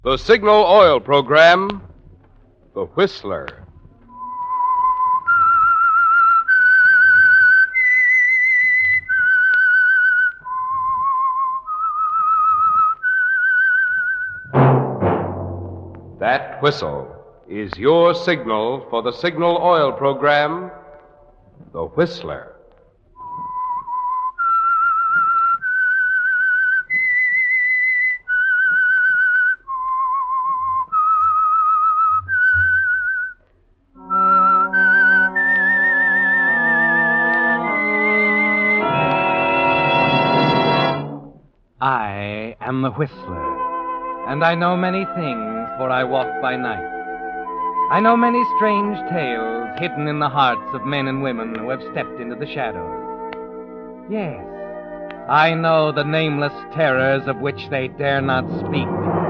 The Signal Oil Program, The Whistler. That whistle is your signal for the Signal Oil Program, The Whistler. I am the Whistler, and I know many things, for I walk by night. I know many strange tales hidden in the hearts of men and women who have stepped into the shadows. Yes, I know the nameless terrors of which they dare not speak.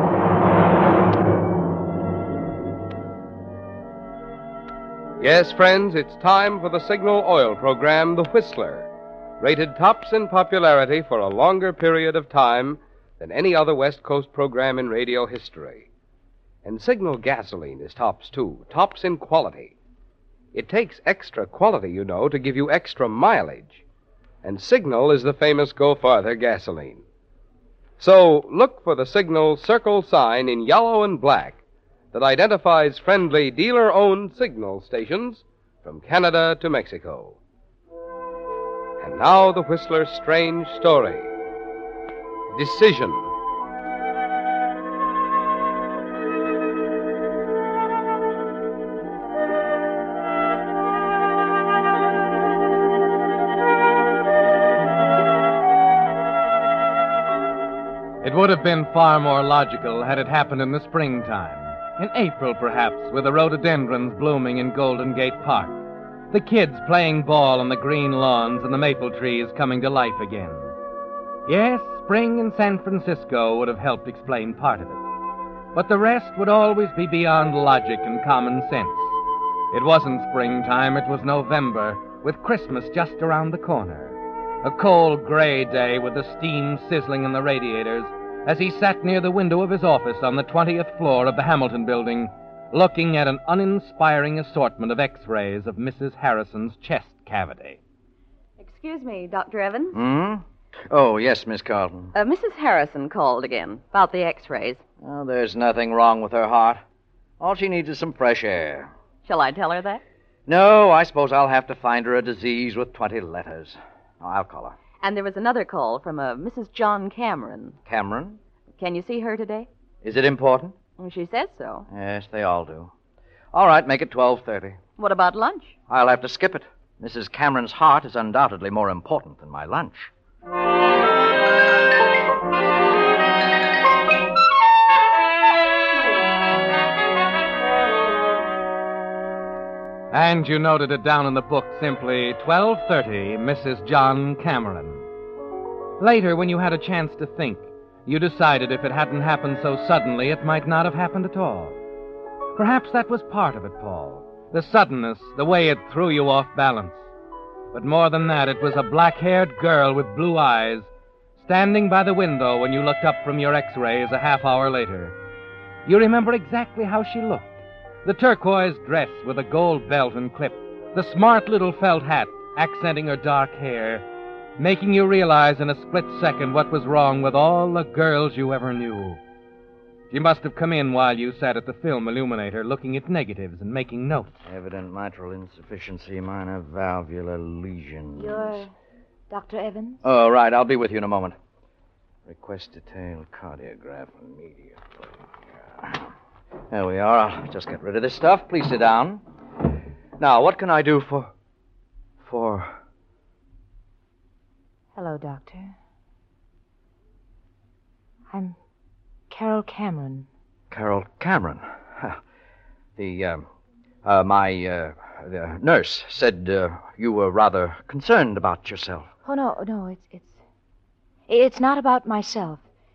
Yes, friends, it's time for the Signal Oil Program, The Whistler, rated tops in popularity for a longer period of time than any other West Coast program in radio history. And Signal gasoline is tops, too, tops in quality. It takes extra quality, you know, to give you extra mileage. And Signal is the famous Go Farther gasoline. So look for the Signal circle sign in yellow and black that identifies friendly dealer-owned Signal stations from Canada to Mexico. And now the Whistler's strange story. Decision. It would have been far more logical had it happened in the springtime. In April, perhaps, with the rhododendrons blooming in Golden Gate Park. The kids playing ball on the green lawns and the maple trees coming to life again. Yes, spring in San Francisco would have helped explain part of it. But the rest would always be beyond logic and common sense. It wasn't springtime, it was November, with Christmas just around the corner. A cold, gray day with the steam sizzling in the radiators as he sat near the window of his office on the 20th floor of the Hamilton Building, looking at an uninspiring assortment of X-rays of Mrs. Harrison's chest cavity. Excuse me, Dr. Evans. Oh, yes, Miss Carlton. Mrs. Harrison called again about the X-rays. Oh, there's nothing wrong with her heart. All she needs is some fresh air. Shall I tell her that? No, I suppose I'll have to find her a disease with 20 letters. Oh, I'll call her. And there was another call from a Mrs. John Cameron. Cameron? Can you see her today? Is it important? She said so. Yes, they all do. All right, make it 12:30. What about lunch? I'll have to skip it. Mrs. Cameron's heart is undoubtedly more important than my lunch. And you noted it down in the book simply, 12:30, Mrs. John Cameron. Later, when you had a chance to think, you decided if it hadn't happened so suddenly, it might not have happened at all. Perhaps that was part of it, Paul. The suddenness, the way it threw you off balance. But more than that, it was a black-haired girl with blue eyes standing by the window when you looked up from your X-rays a half hour later. You remember exactly how she looked. The turquoise dress with a gold belt and clip, the smart little felt hat accenting her dark hair, making you realize in a split second what was wrong with all the girls you ever knew. She must have come in while you sat at the film illuminator looking at negatives and making notes. Evident mitral insufficiency, minor valvular lesions. You're Dr. Evans? Oh, right. I'll be with you in a moment. Request detailed cardiograph immediately. There we are. I'll just get rid of this stuff. Please sit down. Now, what can I do for... Hello, Doctor. I'm Carol Cameron. Carol Cameron? My nurse said you were rather concerned about yourself. Oh, no, it's not about myself.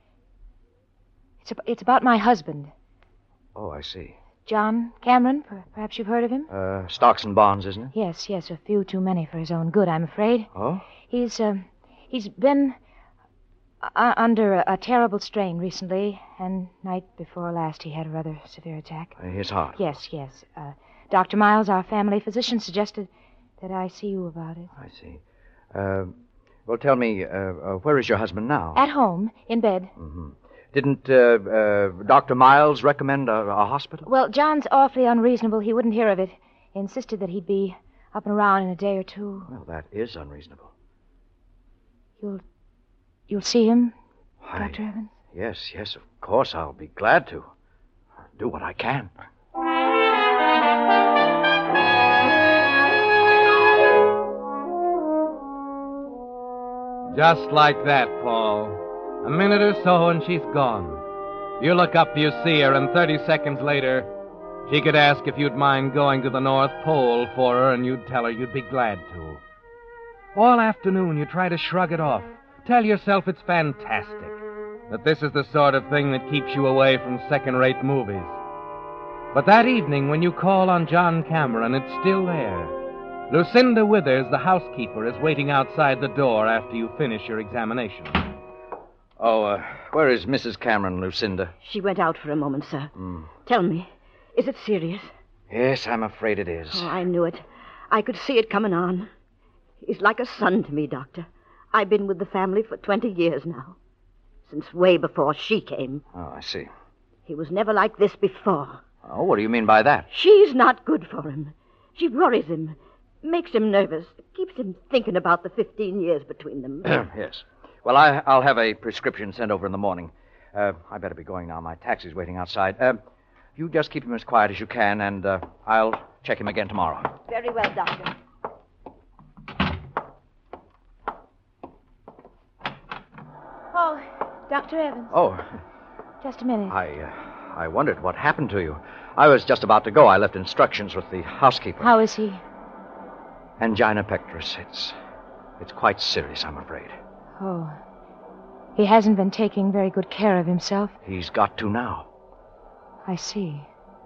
It's about my husband. Oh, I see. John Cameron, perhaps you've heard of him? Stocks and bonds, isn't it? Yes, a few too many for his own good, I'm afraid. Oh? He's been... Under a terrible strain recently, and night before last he had a rather severe attack. His heart? Yes. Dr. Miles, our family physician, suggested that I see you about it. I see. Well, tell me, where is your husband now? At home, in bed. Mm-hmm. Didn't Dr. Miles recommend a hospital? Well, John's awfully unreasonable. He wouldn't hear of it. He insisted that he'd be up and around in a day or two. Well, that is unreasonable. You'll see him, Dr. Evans? Yes, of course. I'll be glad to. I'll do what I can. Just like that, Paul. A minute or so and she's gone. You look up, you see her, and 30 seconds later, she could ask if you'd mind going to the North Pole for her, and you'd tell her you'd be glad to. All afternoon, you try to shrug it off. Tell yourself it's fantastic, that this is the sort of thing that keeps you away from second-rate movies. But that evening, when you call on John Cameron, it's still there. Lucinda Withers, the housekeeper, is waiting outside the door after you finish your examination. Oh, where is Mrs. Cameron, Lucinda? She went out for a moment, sir. Tell me, is it serious? Yes, I'm afraid it is. Oh, I knew it. I could see it coming on. He's like a son to me, Doctor. I've been with the family for 20 years now. Since way before she came. Oh, I see. He was never like this before. Oh, what do you mean by that? She's not good for him. She worries him, makes him nervous, keeps him thinking about the 15 years between them. Yes. Well, I'll have a prescription sent over in the morning. I better be going now. My taxi's waiting outside. You just keep him as quiet as you can, and I'll check him again tomorrow. Very well, Doctor. Oh, Dr. Evans. Oh, Just a minute. I wondered what happened to you. I was just about to go. I left instructions with the housekeeper. How is he? Angina pectoris. It's quite serious, I'm afraid. Oh. He hasn't been taking very good care of himself. He's got to now. I see.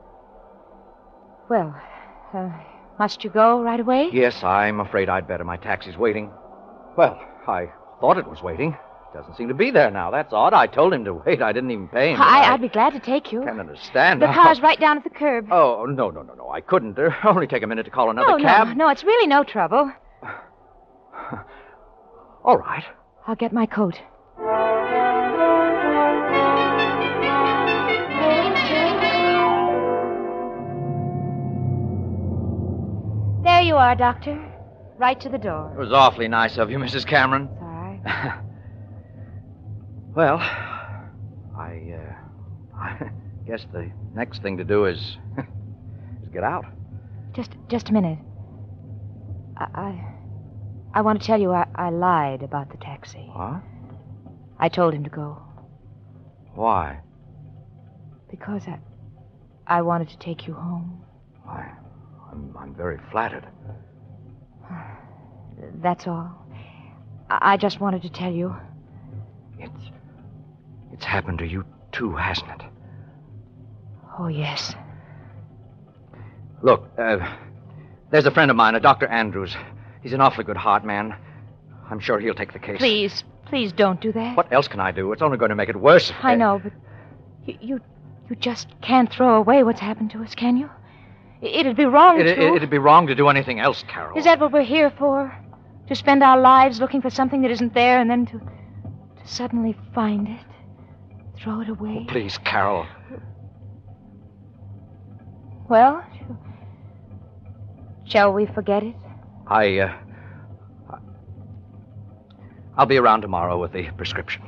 Well, must you go right away? Yes, I'm afraid I'd better. My taxi's waiting. Well, I thought it was waiting. Doesn't seem to be there now. That's odd. I told him to wait. I didn't even pay him. I'd be glad to take you. Can't understand. The car's right down at the curb. Oh, no. I couldn't. It'll only take a minute to call another cab. No, it's really no trouble. All right. I'll get my coat. There you are, Doctor. Right to the door. It was awfully nice of you, Mrs. Cameron. All right. Well, I guess the next thing to do is get out. Just a minute. I want to tell you I lied about the taxi. What? I told him to go. Why? Because I wanted to take you home. Why? I'm very flattered. That's all. I just wanted to tell you. It's happened to you too, hasn't it? Oh, yes. Look, there's a friend of mine, a Dr. Andrews. He's an awfully good heart man. I'm sure he'll take the case. Please don't do that. What else can I do? It's only going to make it worse. I know, but you just can't throw away what's happened to us, can you? It'd be wrong to... It'd be wrong to do anything else, Carol. Is that what we're here for? To spend our lives looking for something that isn't there and then to suddenly find it? Throw it away? Oh, please, Carol. Well, shall we forget it? I'll be around tomorrow with the prescription.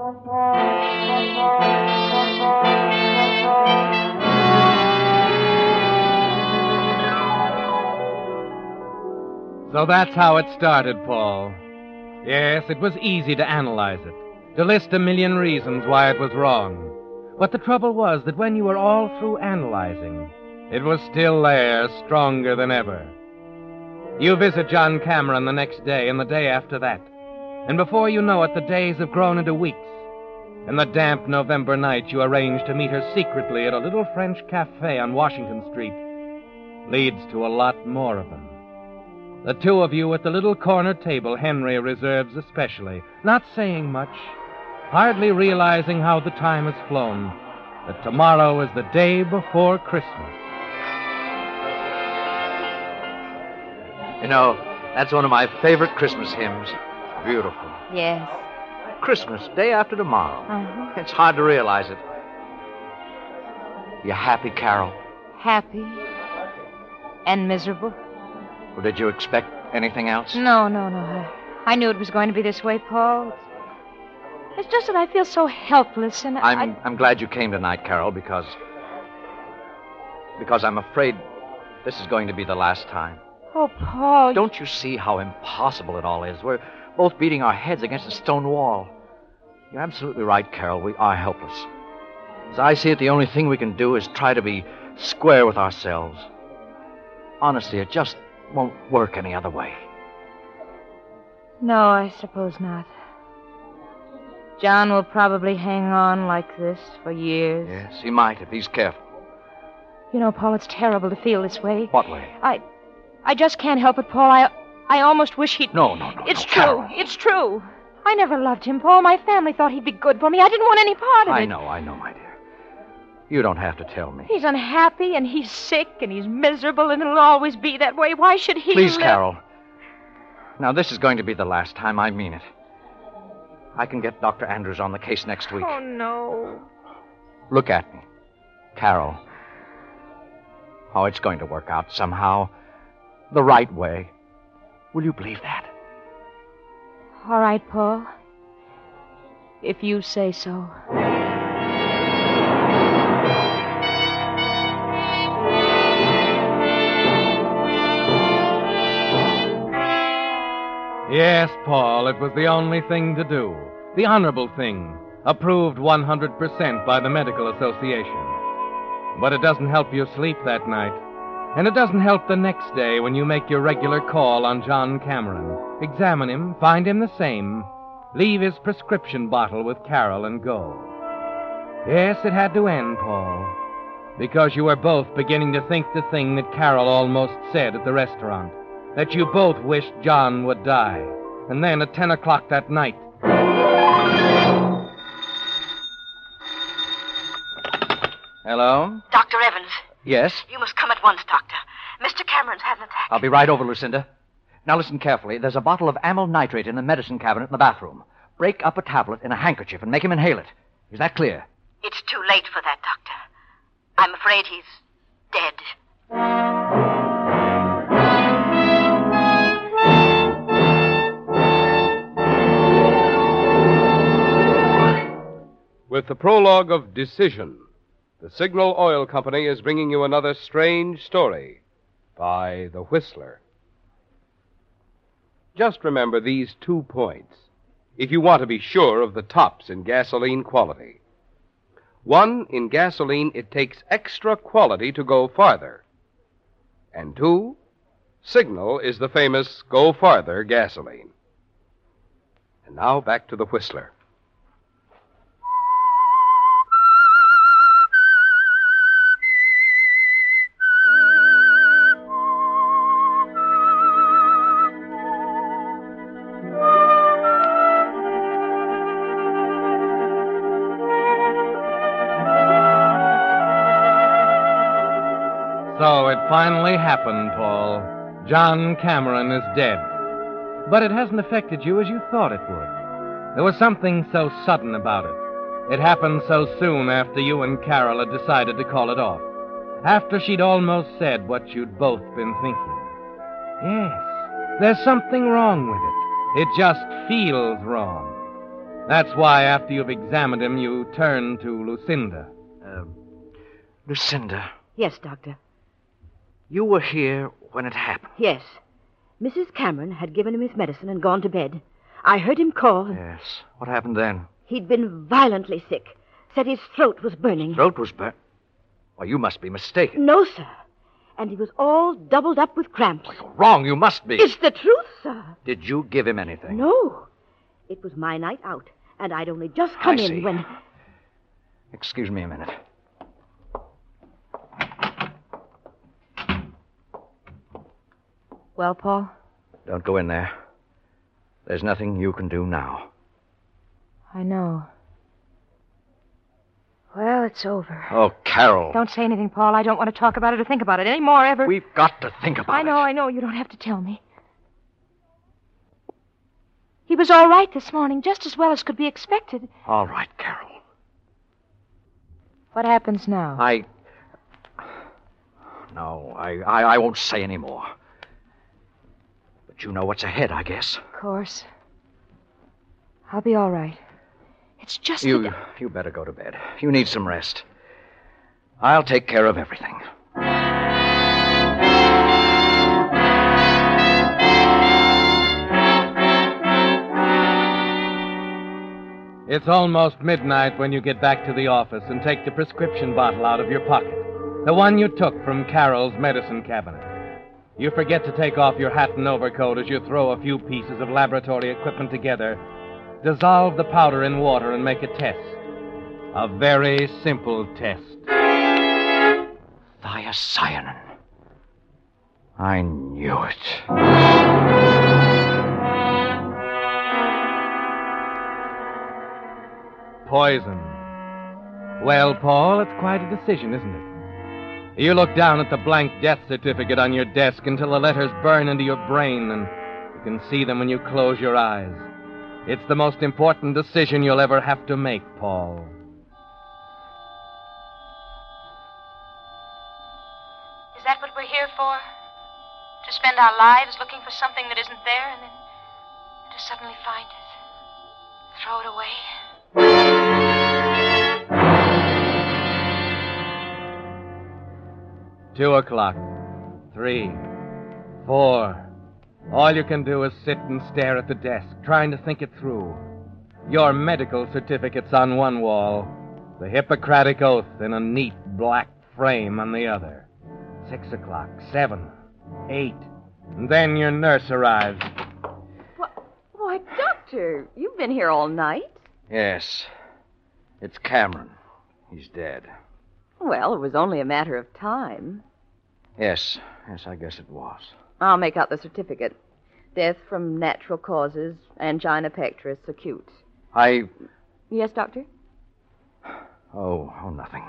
So that's how it started, Paul. Yes, it was easy to analyze it, to list a million reasons why it was wrong. But the trouble was that when you were all through analyzing, it was still there, stronger than ever. You visit John Cameron the next day and the day after that. And before you know it, the days have grown into weeks. In the damp November night, you arrange to meet her secretly at a little French cafe on Washington Street. Leads to a lot more of them. The two of you at the little corner table Henry reserves especially, not saying much, hardly realizing how the time has flown, that tomorrow is the day before Christmas. You know, that's one of my favorite Christmas hymns. Beautiful. Yes. Christmas, day after tomorrow. Uh-huh. It's hard to realize it. You happy, Carol? Happy. And miserable. Or did you expect anything else? No. I knew it was going to be this way, Paul. It's just that I feel so helpless, and I'm glad you came tonight, Carol, because I'm afraid this is going to be the last time. Oh, Paul. Don't you see how impossible it all is? We're both beating our heads against a stone wall. You're absolutely right, Carol. We are helpless. As I see it, the only thing we can do is try to be square with ourselves. Honestly, it just won't work any other way. No, I suppose not. John will probably hang on like this for years. Yes, he might if he's careful. You know, Paul, it's terrible to feel this way. What way? I just can't help it, Paul. I almost wish he'd... No. It's no, true. Carol. It's true. I never loved him, Paul. My family thought he'd be good for me. I didn't want any part of it. I know, my dear. You don't have to tell me. He's unhappy, and he's sick, and he's miserable, and it'll always be that way. Why should he Please, live? Carol. Now, this is going to be the last time. I mean it. I can get Dr. Andrews on the case next week. Oh, no. Look at me. Carol. Oh, it's going to work out somehow. The right way. Will you believe that? All right, Paul. If you say so. Yes, Paul, it was the only thing to do. The honorable thing. Approved 100% by the Medical Association. But it doesn't help you sleep that night. And it doesn't help the next day when you make your regular call on John Cameron. Examine him, find him the same, leave his prescription bottle with Carol and go. Yes, it had to end, Paul. Because you were both beginning to think the thing that Carol almost said at the restaurant. That you both wished John would die. And then at 10 o'clock that night... Hello? Dr. Evans, Yes? you must come at once, Doctor. Mr. Cameron's had an attack. I'll be right over, Lucinda. Now listen carefully. There's a bottle of amyl nitrate in the medicine cabinet in the bathroom. Break up a tablet in a handkerchief and make him inhale it. Is that clear? It's too late for that, Doctor. I'm afraid he's dead. With the prologue of Decision, the Signal Oil Company is bringing you another strange story by The Whistler. Just remember these 2 points if you want to be sure of the tops in gasoline quality. 1, in gasoline, it takes extra quality to go farther. And 2, Signal is the famous Go Farther gasoline. And now back to The Whistler. So it finally happened, Paul. John Cameron is dead. But it hasn't affected you as you thought it would. There was something so sudden about it. It happened so soon after you and Carol had decided to call it off. After she'd almost said what you'd both been thinking. Yes, there's something wrong with it. It just feels wrong. That's why after you've examined him, you turn to Lucinda. Lucinda, Yes, Doctor. you were here when it happened. Yes. Mrs. Cameron had given him his medicine and gone to bed. I heard him call. Yes. What happened then? He'd been violently sick. Said his throat was burning. Throat was burnt. Why, you must be mistaken. No, sir. And he was all doubled up with cramps. You're wrong. You must be. It's the truth, sir. Did you give him anything? No. It was my night out, and I'd only just come I in see. when... Excuse me a minute. Well, Paul? Don't go in there. There's nothing you can do now. I know. Well, it's over. Oh, Carol. Don't say anything, Paul. I don't want to talk about it or think about it anymore, ever. We've got to think about it. I know. You don't have to tell me. He was all right this morning, just as well as could be expected. All right, Carol. What happens now? No, I won't say any more. But you know what's ahead, I guess. Of course. I'll be all right. It's just You better go to bed. You need some rest. I'll take care of everything. It's almost midnight when you get back to the office and take the prescription bottle out of your pocket. The one you took from Carol's medicine cabinet. You forget to take off your hat and overcoat as you throw a few pieces of laboratory equipment together. Dissolve the powder in water and make a test. A very simple test. Thiocyanin. I knew it. Poison. Well, Paul, it's quite a decision, isn't it? You look down at the blank death certificate on your desk until the letters burn into your brain, and you can see them when you close your eyes. It's the most important decision you'll ever have to make, Paul. Is that what we're here for? To spend our lives looking for something that isn't there and then to suddenly find it? Throw it away? 2 o'clock. 3. 4. All you can do is sit and stare at the desk, trying to think it through. Your medical certificate's on one wall, the Hippocratic Oath in a neat black frame on the other. 6 o'clock. 7. 8. And then your nurse arrives. Why, Doctor, you've been here all night. Yes. It's Cameron. He's dead. Well, it was only a matter of time. Yes, I guess it was. I'll make out the certificate. Death from natural causes, angina pectoris, acute. Yes, Doctor? Oh, nothing.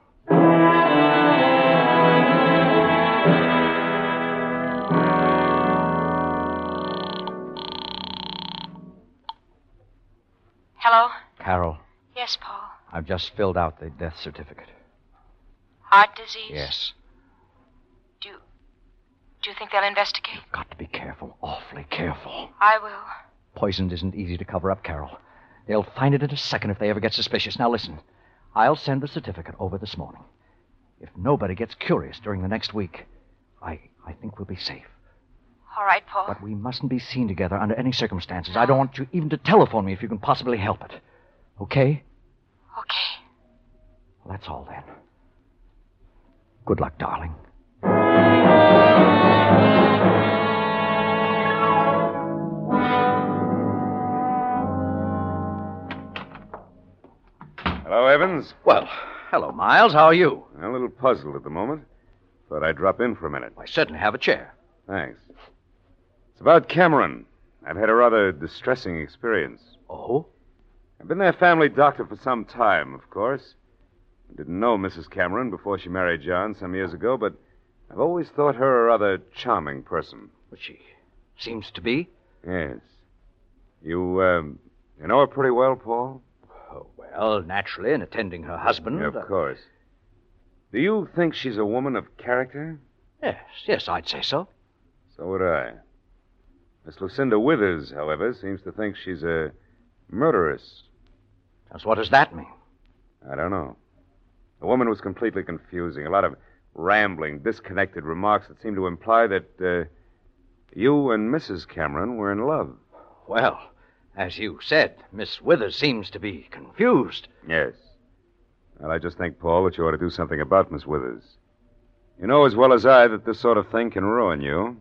Hello? Carol, Yes, Paul. I've just filled out the death certificate. Heart disease? Yes. Do you think they'll investigate? You've got to be careful, awfully careful. I will. Poison isn't easy to cover up, Carol. They'll find it in a second if they ever get suspicious. Now, listen. I'll send the certificate over this morning. If nobody gets curious during the next week, I think we'll be safe. All right, Paul. But we mustn't be seen together under any circumstances. I don't want you even to telephone me if you can possibly help it. Okay? Okay. Well, that's all then. Good luck, darling. Hello, Evans. Well, hello, Miles. How are you? A little puzzled at the moment. Thought I'd drop in for a minute. I certainly have a chair. Thanks. It's about Cameron. I've had a rather distressing experience. Oh? I've been their family doctor for some time, of course. I didn't know Mrs. Cameron before she married John some years ago, but I've always thought her a rather charming person. But she seems to be. Yes. You know her pretty well, Paul? Oh, well, naturally, in attending her husband. Yeah, of course. Do you think she's a woman of character? Yes, I'd say so. So would I. Miss Lucinda Withers, however, seems to think she's a murderess. Just what does that mean? I don't know. The woman was completely confusing. A lot of rambling, disconnected remarks that seemed to imply that you and Mrs. Cameron were in love. Well, as you said, Miss Withers seems to be confused. Yes. Well, I just think, Paul, that you ought to do something about Miss Withers. You know as well as I that this sort of thing can ruin you.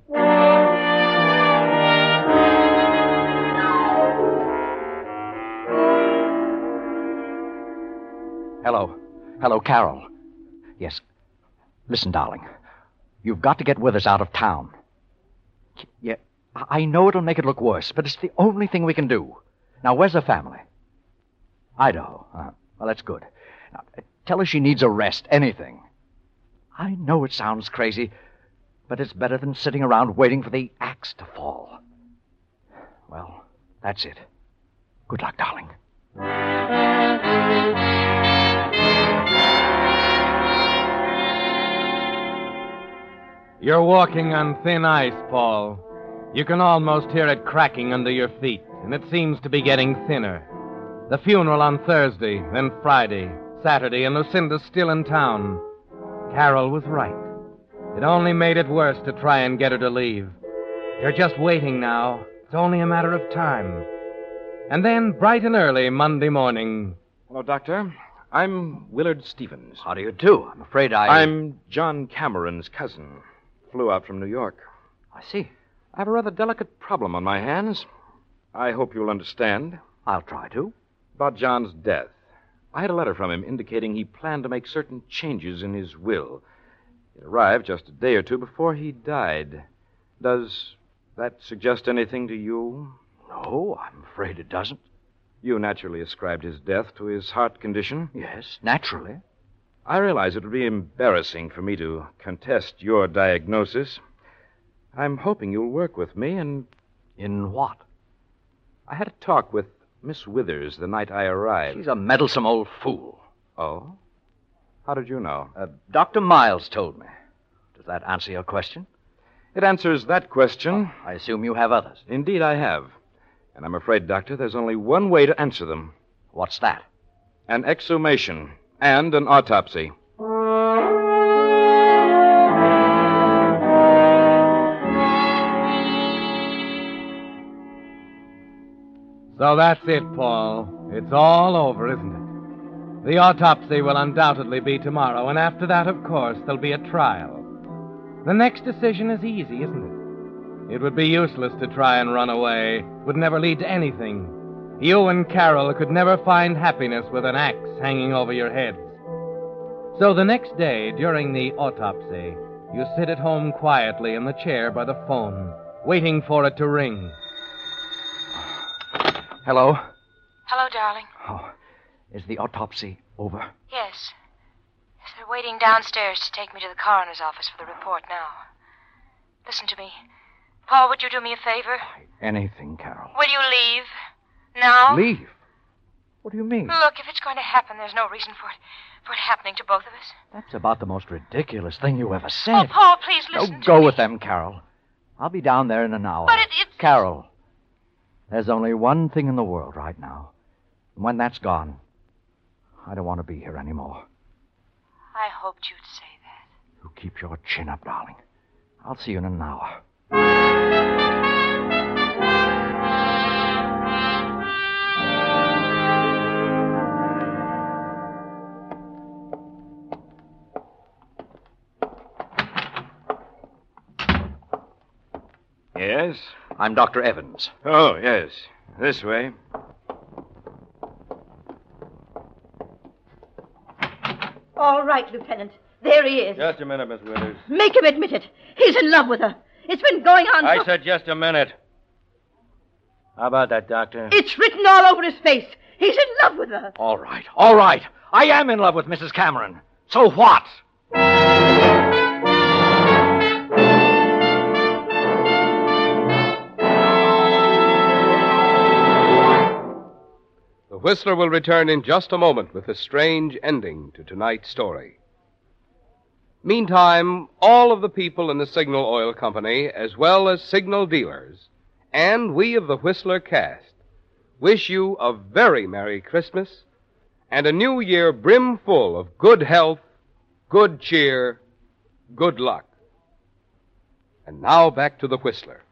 Hello, Carol. Yes. Listen, darling. You've got to get Withers out of town. Yeah, I know it'll make it look worse, but it's the only thing we can do. Now, where's the family? Idaho. Well, that's good. Now, Tell her she needs a rest, anything. I know it sounds crazy, but it's better than sitting around waiting for the axe to fall. Well, that's it. Good luck, darling. You're walking on thin ice, Paul. You can almost hear it cracking under your feet, and it seems to be getting thinner. The funeral on Thursday, then Friday, Saturday, and Lucinda's still in town. Carol was right. It only made it worse to try and get her to leave. You're just waiting now. It's only a matter of time. And then, bright and early Monday morning... Hello, Doctor. I'm Willard Stevens. How do you do? I'm afraid I'm John Cameron's cousin. Flew out from New York. I see. I have a rather delicate problem on my hands. I hope you'll understand. I'll try to. About John's death. I had a letter from him indicating he planned to make certain changes in his will. It arrived just a day or two before he died. Does that suggest anything to you? No, I'm afraid it doesn't. You naturally ascribed his death to his heart condition. Yes, naturally. I realize it would be embarrassing for me to contest your diagnosis. I'm hoping you'll work with me and... In what? I had a talk with Miss Withers the night I arrived. She's a meddlesome old fool. Oh? How did you know? Dr. Miles told me. Does that answer your question? It answers that question. I assume you have others. Indeed, I have. And I'm afraid, Doctor, there's only one way to answer them. What's that? An exhumation and an autopsy. So that's it, Paul. It's all over, isn't it? The autopsy will undoubtedly be tomorrow, and after that, of course, there'll be a trial. The next decision is easy, isn't it? It would be useless to try and run away. It would never lead to anything. You and Carol could never find happiness with an axe hanging over your heads. So the next day, during the autopsy, you sit at home quietly in the chair by the phone, waiting for it to ring. Hello? Hello, darling. Oh, is the autopsy over? Yes. Yes, they're waiting downstairs to take me to the coroner's office for the report now. Listen to me. Paul, would you do me a favor? Anything, Carol. Will you leave? Now? Leave? What do you mean? Look, if it's going to happen, there's no reason for it happening to both of us. That's about the most ridiculous thing you ever said. Oh, Paul, please listen to Go me. with them, Carol. I'll be down there in an hour. But it's... Carol, there's only one thing in the world right now. And when that's gone, I don't want to be here anymore. I hoped you'd say that. You keep your chin up, darling. I'll see you in an hour. Yes? I'm Dr. Evans. Oh, yes. This way. All right, Lieutenant. There he is. Just a minute, Miss Withers. Make him admit it. He's in love with her. It's been going on I said just a minute. How about that, Doctor? It's written all over his face. He's in love with her. All right. I am in love with Mrs. Cameron. So what? The Whistler will return in just a moment with a strange ending to tonight's story. Meantime, all of the people in the Signal Oil Company, as well as signal dealers, and we of the Whistler cast, wish you a very Merry Christmas and a New Year brimful of good health, good cheer, good luck. And now back to the Whistler.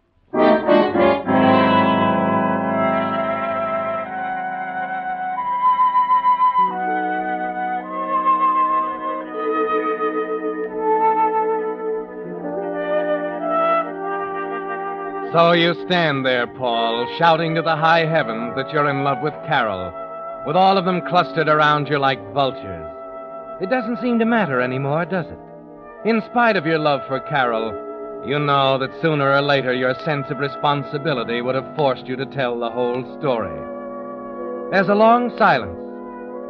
So you stand there, Paul, shouting to the high heavens that you're in love with Carol, with all of them clustered around you like vultures. It doesn't seem to matter anymore, does it? In spite of your love for Carol, you know that sooner or later your sense of responsibility would have forced you to tell the whole story. There's a long silence,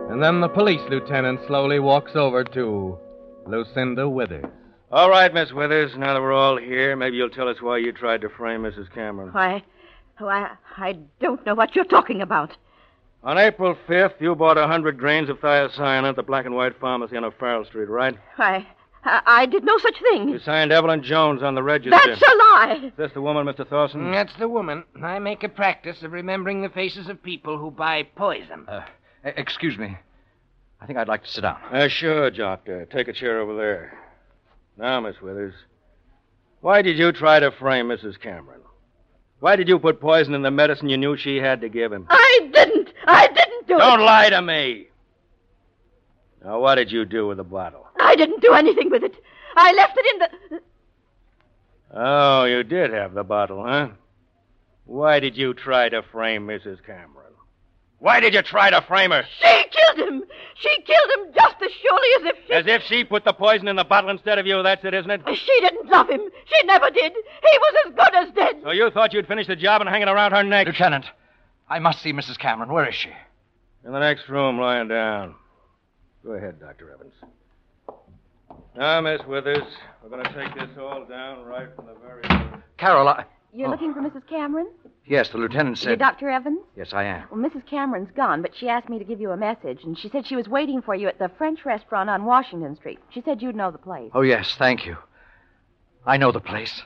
And then the police lieutenant slowly walks over to Lucinda Withers. All right, Miss Withers, now that we're all here, maybe you'll tell us why you tried to frame Mrs. Cameron. I don't know what you're talking about. On April 5th, you bought 100 grains of thiocyanate at the Black and White Pharmacy on O'Farrell Street, right? I did no such thing. You signed Evelyn Jones on the register. That's a lie. Is this the woman, Mr. Thorson? That's the woman. I make a practice of remembering the faces of people who buy poison. Excuse me. I think I'd like to sit down. Sure, Doctor. Take a chair over there. Now, Miss Withers, why did you try to frame Mrs. Cameron? Why did you put poison in the medicine you knew she had to give him? I didn't do it. Don't lie to me. Now, what did you do with the bottle? I didn't do anything with it. I left it in the... Oh, you did have the bottle, huh? Why did you try to frame Mrs. Cameron? Why did you try to frame her? She killed him. She killed him just as surely as if she... As if she put the poison in the bottle instead of you, that's it, isn't it? She didn't love him. She never did. He was as good as dead. So you thought you'd finish the job and hang it around her neck? Lieutenant, I must see Mrs. Cameron. Where is she? In the next room, lying down. Go ahead, Dr. Evans. Now, Miss Withers, we're going to take this all down right from the very... Carol, You're looking for Mrs. Cameron? Yes, the lieutenant said... You're Dr. Evans? Yes, I am. Well, Mrs. Cameron's gone, but she asked me to give you a message, and she said she was waiting for you at the French restaurant on Washington Street. She said you'd know the place. Oh, yes, thank you. I know the place.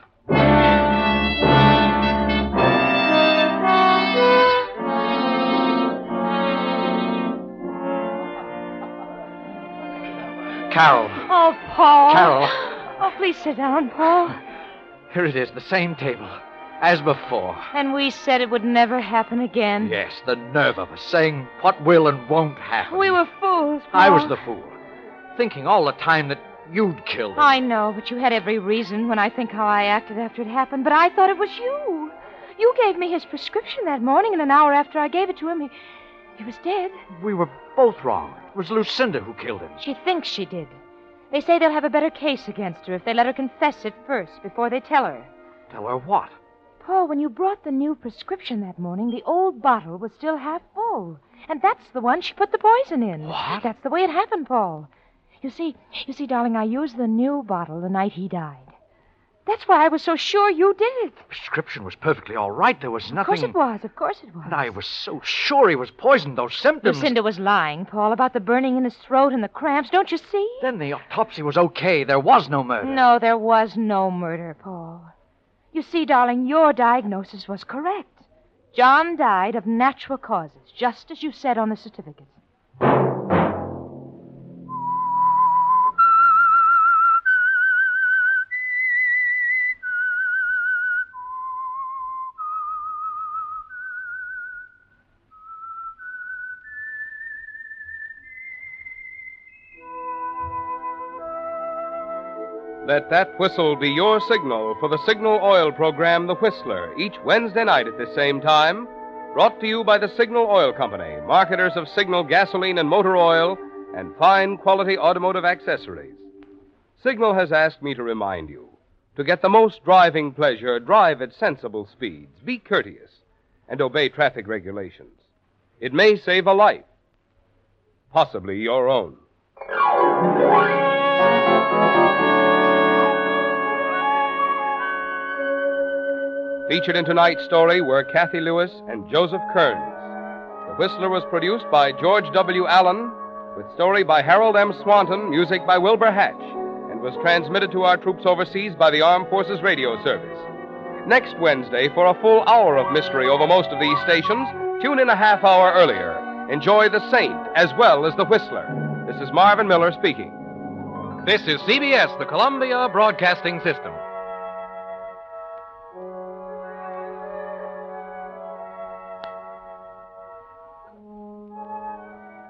Carol. Oh, Paul. Carol. Oh, please sit down, Paul. Here it is, the same table, as before. And we said it would never happen again. Yes, the nerve of us, saying what will and won't happen. We were fools, Paul. I was the fool, thinking all the time that you'd killed him. I know, but you had every reason when I think how I acted after it happened. But I thought it was you. You gave me his prescription that morning, and an hour after I gave it to him, he was dead. We were both wrong. It was Lucinda who killed him. She thinks she did. They say they'll have a better case against her if they let her confess it first before they tell her. Tell her what? Paul, when you brought the new prescription that morning, the old bottle was still half full. And that's the one she put the poison in. What? That's the way it happened, Paul. You see, darling, I used the new bottle the night he died. That's why I was so sure you did it. The prescription was perfectly all right. There was nothing... Of course it was. And I was so sure he was poisoned. Those symptoms... Lucinda was lying, Paul, about the burning in his throat and the cramps. Don't you see? Then the autopsy was okay. There was no murder. No, there was no murder, Paul. You see, darling, your diagnosis was correct. John died of natural causes, just as you said on the certificate. Let that whistle be your signal for the Signal Oil program, The Whistler, each Wednesday night at this same time. Brought to you by the Signal Oil Company, marketers of Signal gasoline and motor oil and fine quality automotive accessories. Signal has asked me to remind you, to get the most driving pleasure, drive at sensible speeds, be courteous, and obey traffic regulations. It may save a life, possibly your own. Featured in tonight's story were Kathy Lewis and Joseph Kearns. The Whistler was produced by George W. Allen, with story by Harold M. Swanton, music by Wilbur Hatch, and was transmitted to our troops overseas by the Armed Forces Radio Service. Next Wednesday, for a full hour of mystery over most of these stations, tune in a half hour earlier. Enjoy The Saint as well as The Whistler. This is Marvin Miller speaking. This is CBS, the Columbia Broadcasting System.